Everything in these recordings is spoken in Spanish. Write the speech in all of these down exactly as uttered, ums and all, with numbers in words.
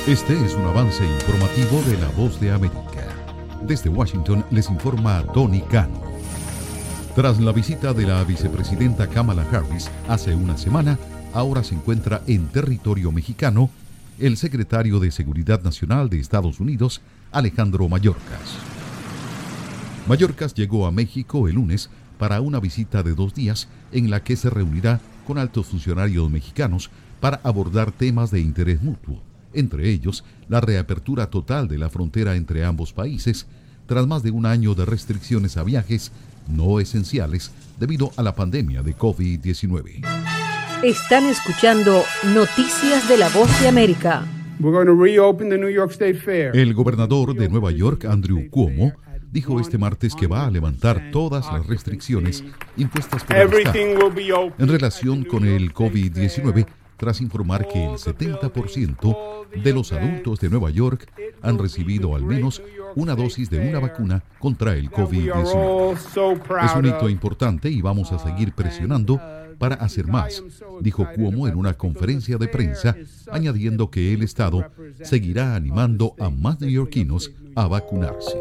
Este es un avance informativo de La Voz de América. Desde Washington les informa Tony Cano. Tras la visita de la vicepresidenta Kamala Harris hace una semana, ahora se encuentra en territorio mexicano el secretario de Seguridad Nacional de Estados Unidos, Alejandro Mayorkas. Mayorkas llegó a México el lunes para una visita de dos días en la que se reunirá con altos funcionarios mexicanos para abordar temas de interés mutuo, entre ellos la reapertura total de la frontera entre ambos países tras más de un año de restricciones a viajes no esenciales debido a la pandemia de covid diecinueve. Están escuchando Noticias de La Voz de América. El gobernador de Nueva York, Andrew Cuomo, dijo este martes que va a levantar todas las restricciones impuestas por el Estado en relación con el covid diecinueve, tras informar que el setenta por ciento de los adultos de Nueva York han recibido al menos una dosis de una vacuna contra el covid diecinueve. Es un hito importante y vamos a seguir presionando para hacer más, dijo Cuomo en una conferencia de prensa, añadiendo que el Estado seguirá animando a más neoyorquinos a vacunarse.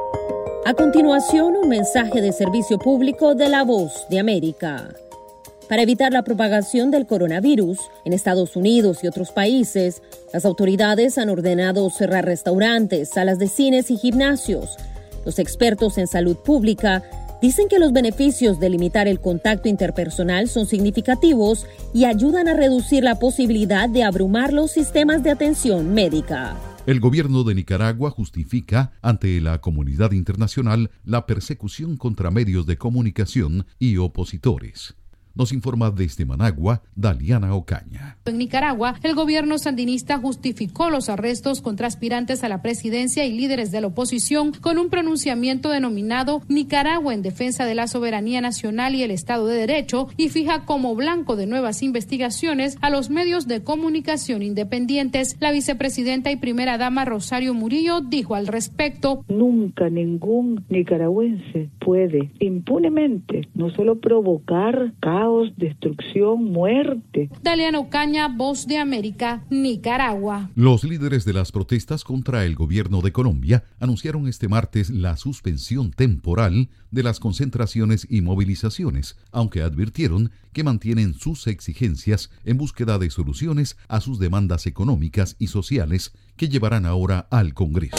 A continuación, un mensaje de servicio público de La Voz de América. Para evitar la propagación del coronavirus en Estados Unidos y otros países, las autoridades han ordenado cerrar restaurantes, salas de cines y gimnasios. Los expertos en salud pública dicen que los beneficios de limitar el contacto interpersonal son significativos y ayudan a reducir la posibilidad de abrumar los sistemas de atención médica. El gobierno de Nicaragua justifica ante la comunidad internacional la persecución contra medios de comunicación y opositores. Nos informa desde Managua, Daliana Ocaña. En Nicaragua, el gobierno sandinista justificó los arrestos contra aspirantes a la presidencia y líderes de la oposición con un pronunciamiento denominado Nicaragua en defensa de la soberanía nacional y el Estado de Derecho, y fija como blanco de nuevas investigaciones a los medios de comunicación independientes. La vicepresidenta y primera dama Rosario Murillo dijo al respecto: nunca ningún nicaragüense puede impunemente no solo provocar caos, destrucción, muerte. Daliana Ocaña, Voz de América, Nicaragua. Los líderes de las protestas contra el gobierno de Colombia anunciaron este martes la suspensión temporal de las concentraciones y movilizaciones, aunque advirtieron que mantienen sus exigencias en búsqueda de soluciones a sus demandas económicas y sociales que llevarán ahora al Congreso.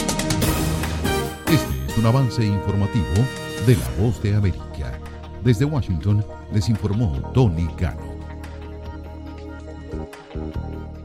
Este es un avance informativo de La Voz de América. Desde Washington les informó Tony Cano.